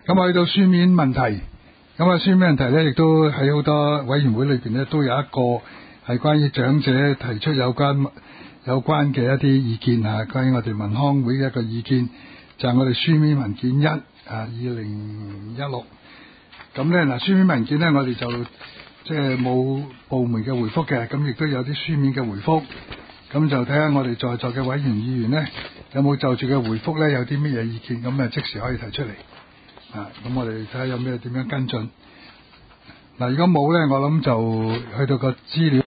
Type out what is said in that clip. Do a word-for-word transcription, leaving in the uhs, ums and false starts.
咁我去到書面問題，咁啊書面問題咧，亦都喺好多委員會裏邊咧，都有一個係關於長者提出有關有關嘅一啲意見嚇，關於我哋民康會嘅一個意見，就係我哋書面文件一啊，二零一六。咁咧嗱，書面文件咧，我哋就即係冇部門嘅回覆嘅，咁亦都有啲書面嘅回覆。咁就睇下我哋在座嘅委員議員咧，有冇就住嘅回覆咧，有啲乜嘢意見，咁啊即時可以提出嚟。啊，咁我哋睇下有咩點樣跟進。嗱，如果冇咧，我諗就去到個資料。